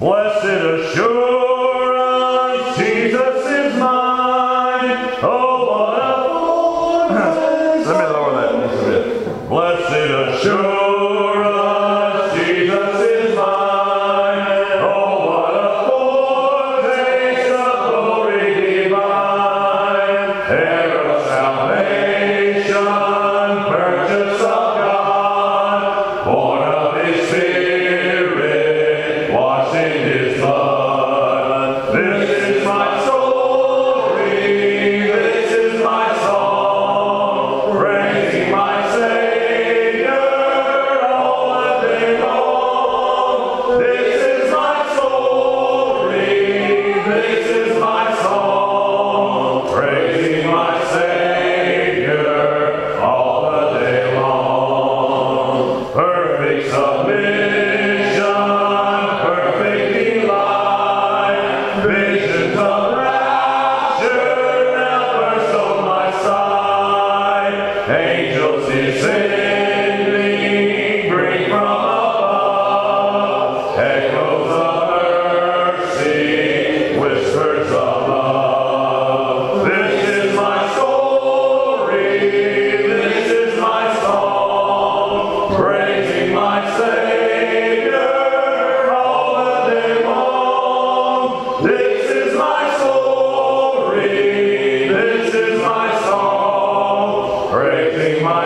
Blessed assurance, Jesus is mine. Oh, what a foretaste. Let me lower that just a bit. Blessed assurance, Jesus is mine. Oh, what a foretaste of glory divine. Heir of salvation, purchase of God, born of His Spirit, washed in His blood. This is my story, this is my song, praising my Savior all the day long. This is my story, this is my song, praising my Savior all the day long. Perfect submission, perfect delight, visions of rapture now burst on my side. Angels descending, bring from above echoes of mercy, whispers of love. This is my story, this is my song, praising my Savior all the day long. This is my story, this is my song, praising my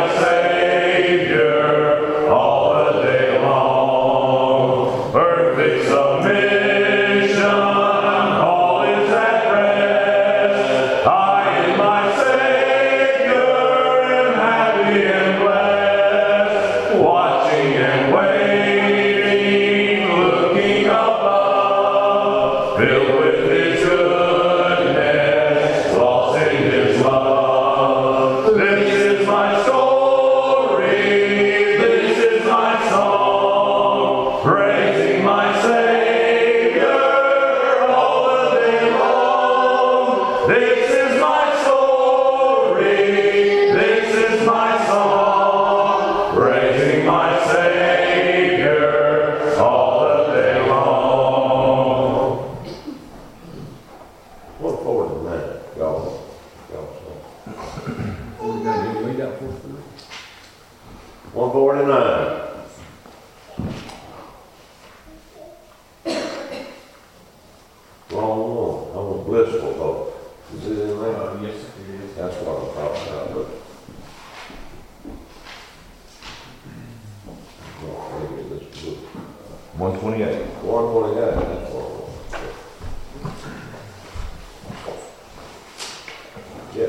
Savior all the day long. Perfect submission, all is at rest. I in my Savior am happy and blessed, watching and waiting, looking above, filled with His goodness, lost in His love. This is my story, this is my song, praising my Savior all the day long. This is my story, this is my song, praising my Savior all the day long. Look forward to that, y'all. We got any lead out for us tonight? 149. Wrong one. I'm a blissful hope. Is it in there? Yes, it is. That's what I'm talking about, but. Oh, maybe this book. 128. 128, that's what I want. Yeah.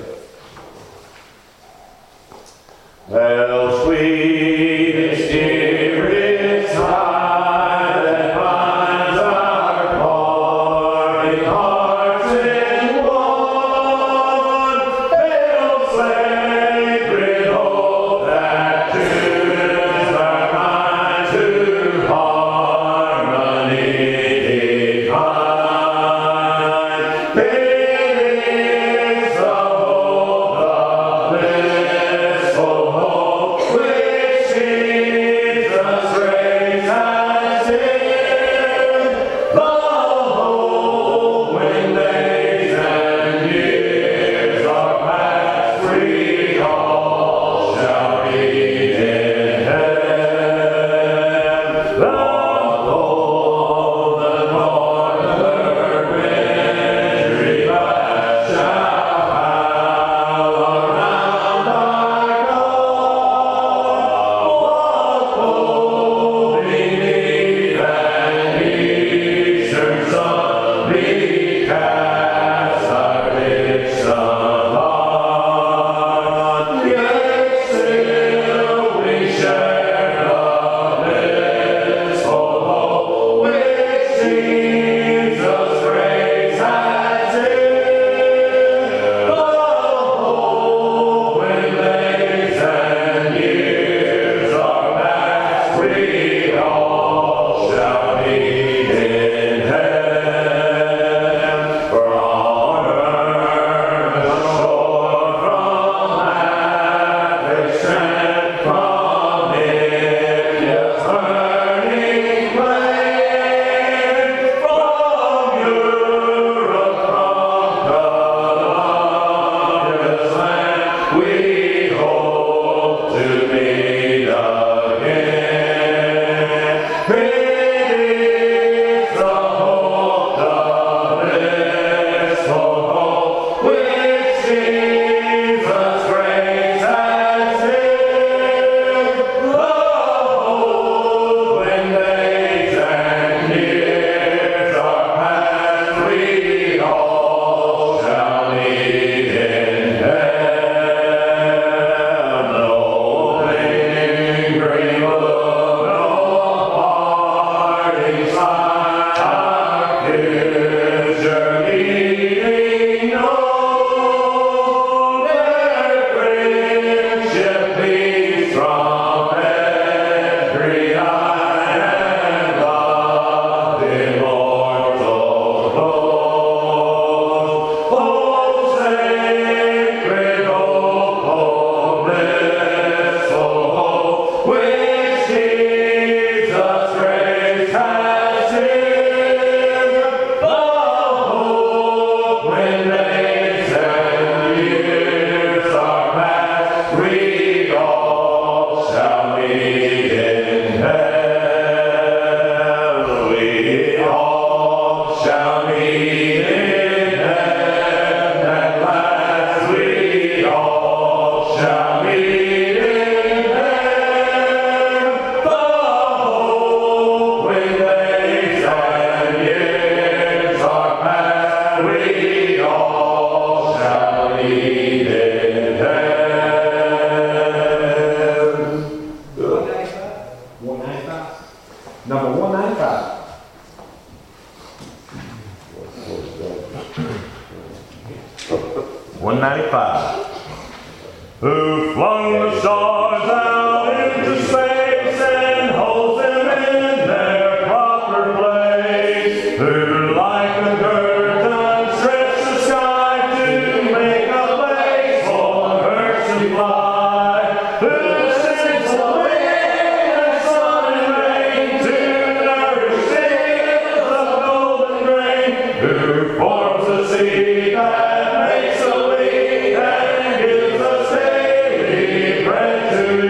How sweet is Spirit's high that binds our parting hearts in one. Hail sacred hope that tunes our minds to harmony 195. Who flung the stars out into space and holds them in their proper place? Who like a curtain stretched the sky to make a place for her to fly? Who sends the wind and sun and rain to nourish fields of golden grain? Who forms the sea that makes a leaf and gives us daily bread to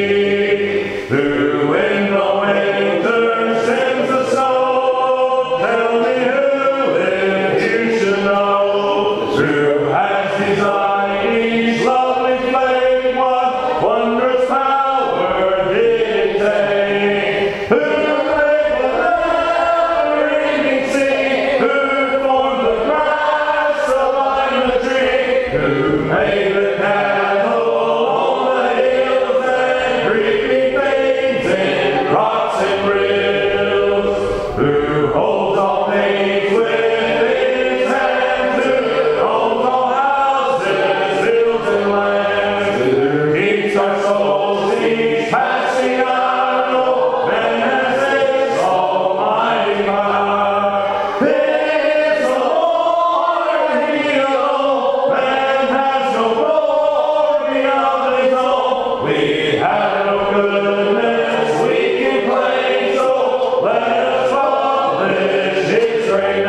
eat? Who in the winter sends the snow? Tell me who, if you should know. Who has designed each lovely flame? What wondrous power did it take? Who made the never-ending sea? Who formed the grass align the tree? Who made the cattle on the hills and creeping things in rocks and rills? Who holds all things within his hands? Who owns all houses, hills and lands? Who keeps our souls each passing hour? Man has His almighty power. It's the Lord, He alone. Man has no glory beyond His own. We have no goodness we can claim, so let us publish His great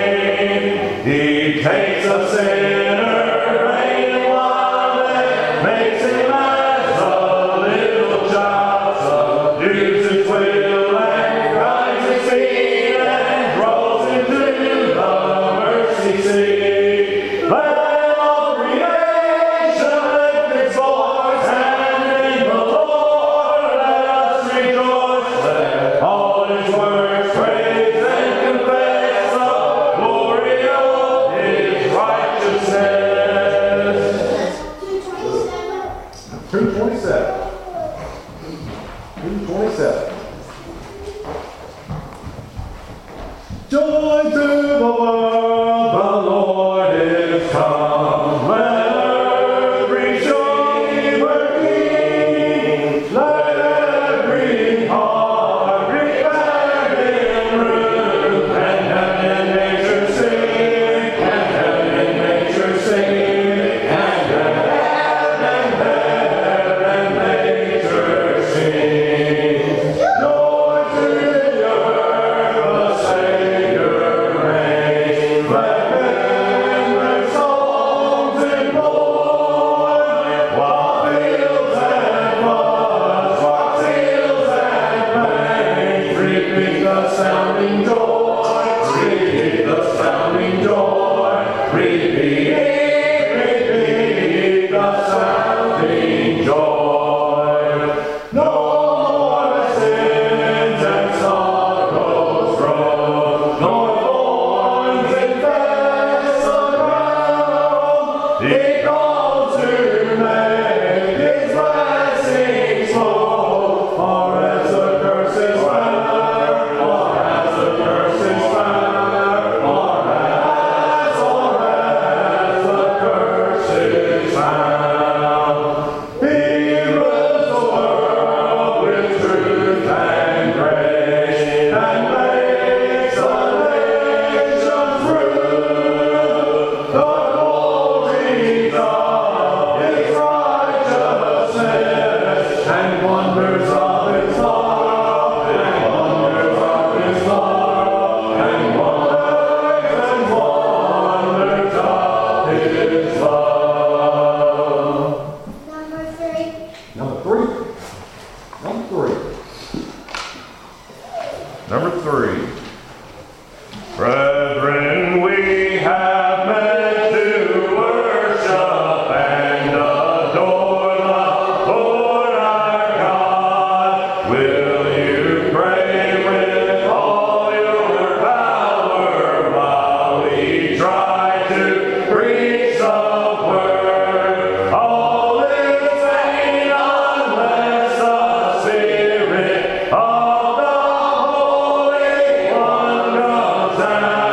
name. He takes a sinner, vain and wild, and makes him as a little child. Subdues his will and guides his feet and draws him to the mercy seat. Let all creation lift its voice, and in the Lord let us rejoice. Let all His works praise and confess the glory of His righteousness. 227. 227. Joy to the world, the Lord is come. Let earth rejoice, her King. Let every heart prepare Him room. And heaven and nature sing, and heaven and nature sing, and heaven and nature sing. Joy to the earth, the Savior reigns. Let men their songs employ, while fields and floods, rocks, hills and plains, repeat the sounding joy, repeat the sounding joy, repeat the sounding joy. No more sins and sorrows grow, nor thorns infest the ground. He calls to make His blessings flow, or as the curse is found, or as the curse is found, or as the curse is found. He rules the world with truth and grace, and makes the nations rule. The glories of His righteousness, and wonders of His love, and wonders of His love, and wonders of His love. Number 3. Number 3. Number 3. Number 3. Brethren, we have met to worship and adore the Lord our God. Will you pray with all your power while we try to preach the word? All is vain unless the Spirit of the Holy One comes down.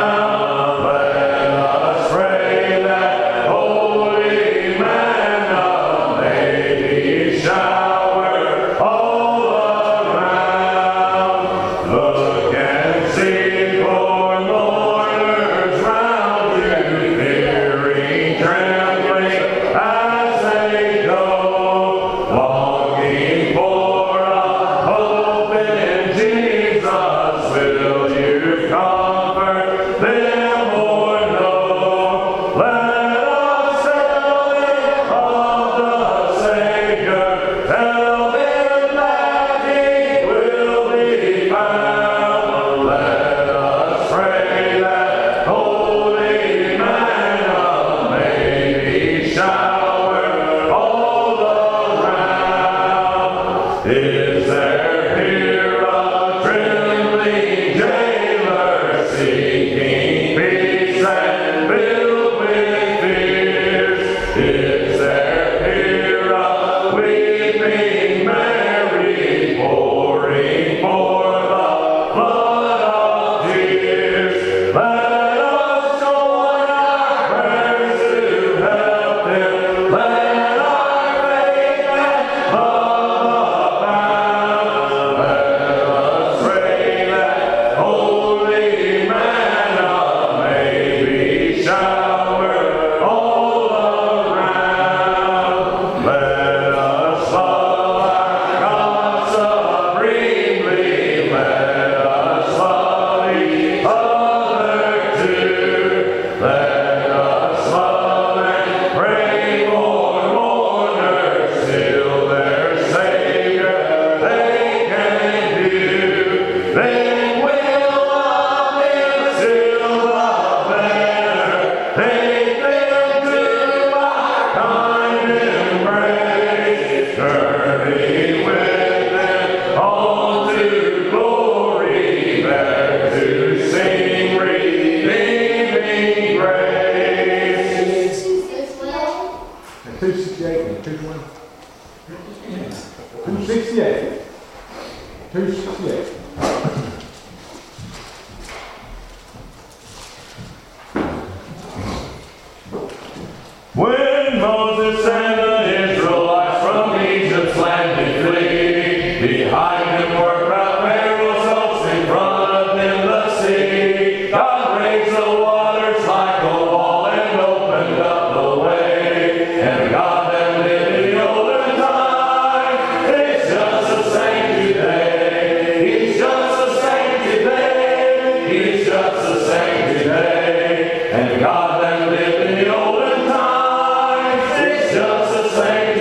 When Moses and the Israelites from Egypt's land did flee, behind him were proud Pharaoh's hosts, in front of them the sea. God raised the waters like a wall and opened up the way. And God that lived in the olden time is just the same today. He's just the same today. He's just the same today. And God that lived in the olden time is just the same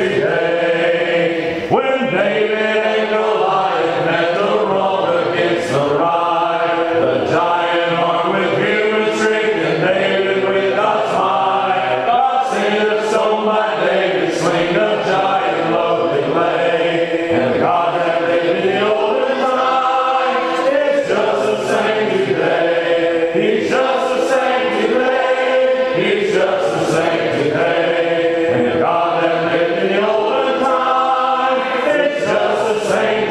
today. When David and Goliath met the wrong against the right, the giant armed with human strength and David with God's might, God sent a stone by David's sling, the giant loaded lay. And God that lived in the olden time is just the same today. He's just the same today. He's just the same today. And God that lived in the olden time is just the same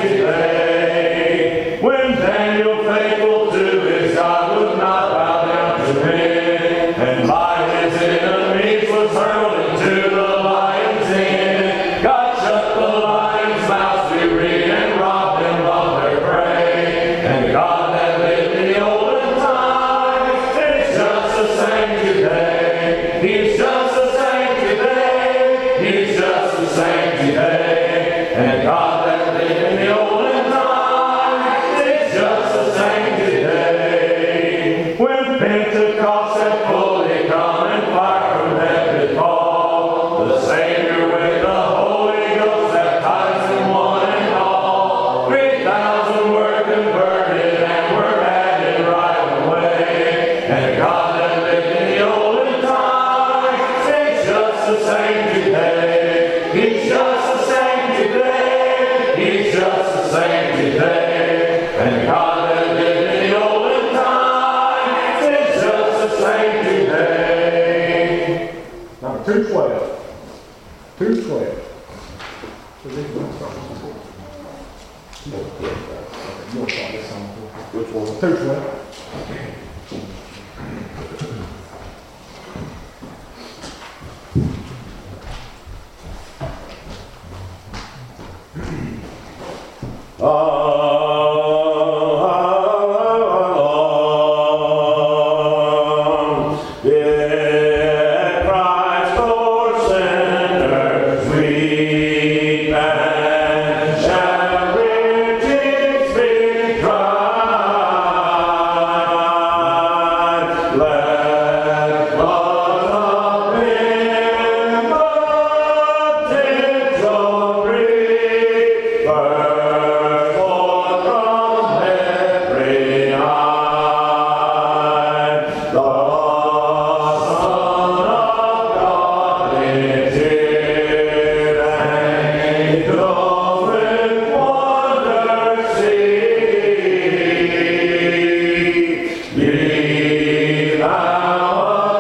today. When Daniel, faithful to his God, would not bow down to men, and by his enemies was hurled into the lion's den, God shut the lion's mouth to read and robbed them of their prey. And God that lived in the olden time is just the same today. He's just the same today. He's just the same today. And God that lived in the olden time is just the same today. When Pentecost had fully come and fire from heaven did fall, the Savior with the Holy Ghost baptized them one and all. 3,000 were converted and were added right away. And God that lived in the olden time is just the same today. He's just the same today. He's just the same today. And God that lived in the olden time is just the same today. Number 212. 212. So this one starts. You'll start this song. Which one? 212. Did Christ for sinners weep, and shall riches be tried? Let blood of him but did so grieve, burst forth from every eye. The Son of God is here, and angels with wonder see. Be thou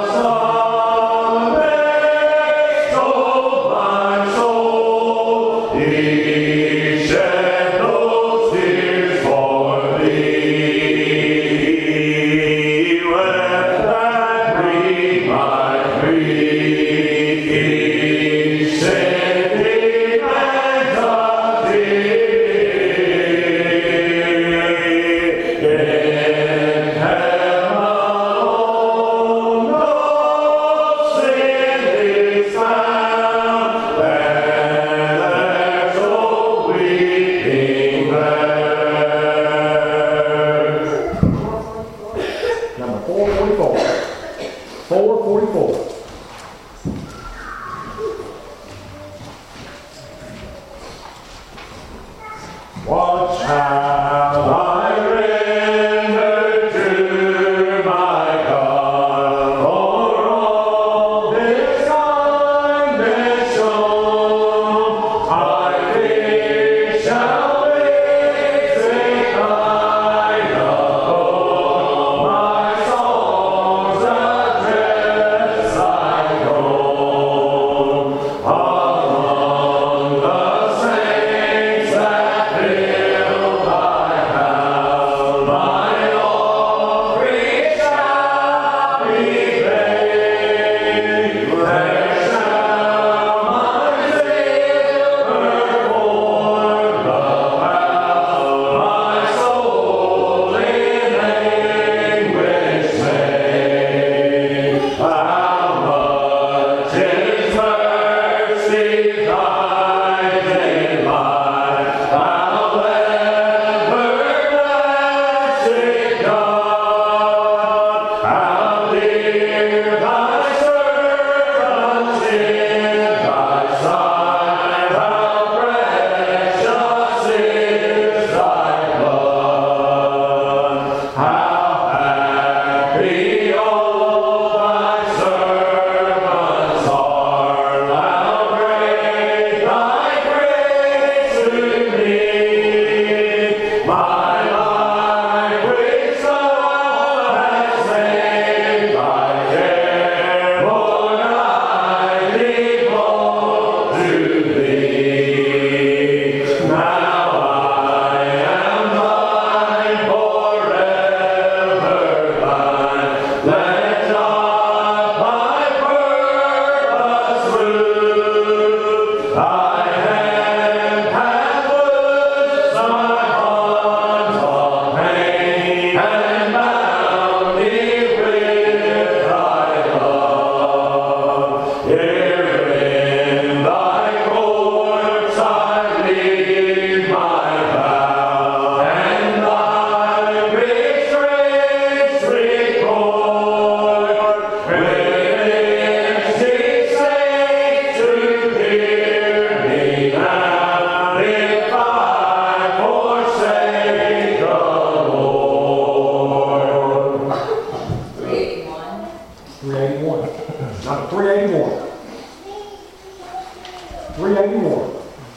astonished, O my soul. He shed those tears for thee. When that we might grieve, he sent thee hands of thee. In heaven alone, no sin is found, and there's no weeping there. Number 444. 444. What shall I render to my God for all His kindness shown? I think shall visit thine abode, my songs address 381. 381.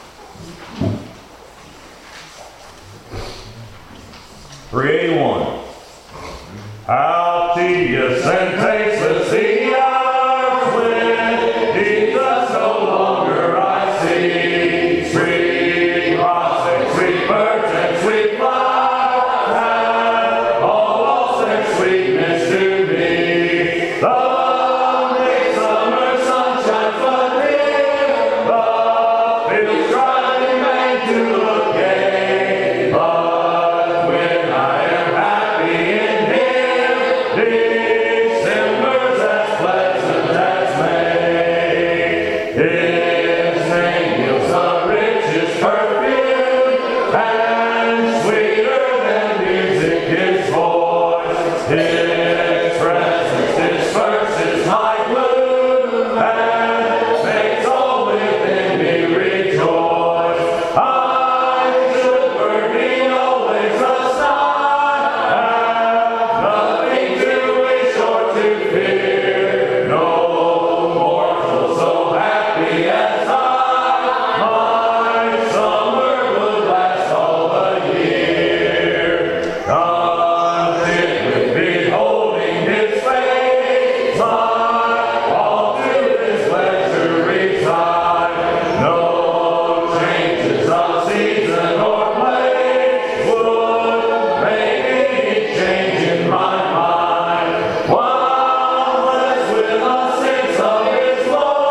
How tedious and tasteless the hours when Jesus no longer I see. Sweet rocks and sweet birds and sweet flowers have all lost their sweetness to me. The late summer sun shines but dim, the fields dry remain to look gay. But when I am happy in Him, December's as pleasant as May. His name yields the richest perfume, and sweeter than music His voice. His presence disperses my gloom, and makes all within me rejoice. I should burning always aside, have nothing to wish or to fear. No mortal so happy as I, my summer would last all the year. Content with beholding His face, my all to His pleasure reside. No changes of season or place would make any change in my mind. While blessed with a sense of His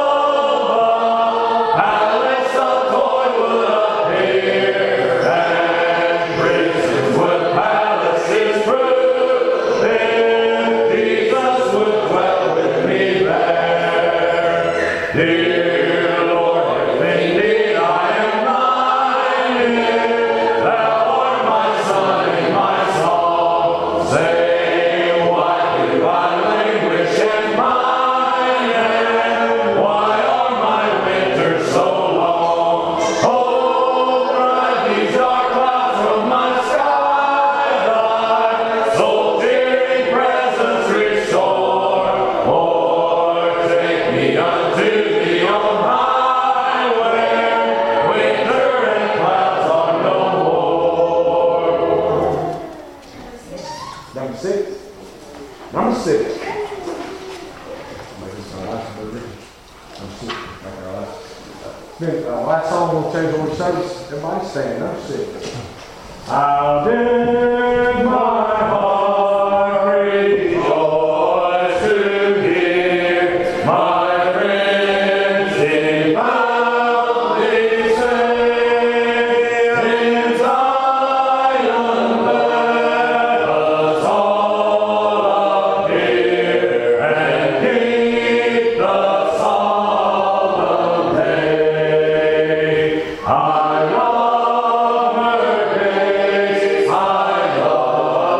love, a palace of toy would appear, and prisons would palaces prove, if Jesus would dwell with me there. Dear Lord, if indeed I am thine, if Thou art my sun and my song, say, why do I languish and pine, and why are my winters so long? Oh, drive these dark clouds from my sky, Thy soul-cheering presence restore, or take me unto Thee on high, where winter and clouds are no more. Number 6. Number 6. Maybe it's our last movie. Number 6. Like our last. Then, last song we'll change order service. Everybody stand. Number 6. How did my heart rejoice to hear my friends devoutly say, in Zion let us all appear and keep the solemn day. I love her grace, I love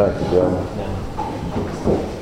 Thank you, John.